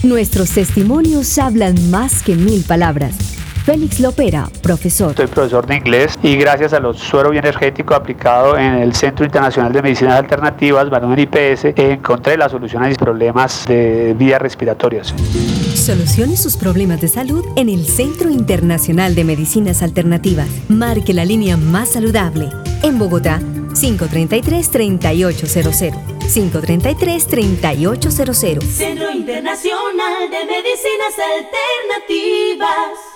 Nuestros testimonios hablan más que 1000 palabras. Félix Lopera, profesor. Soy profesor de inglés y gracias a los suero bioenergético aplicado en el Centro Internacional de Medicinas Alternativas, Barón IPS, encontré la solución a mis problemas de vías respiratorias. Solucione sus problemas de salud en el Centro Internacional de Medicinas Alternativas. Marque la línea más saludable. En Bogotá, 533-3800. 533-3800. Centro Internacional de Medicinas Alternativas.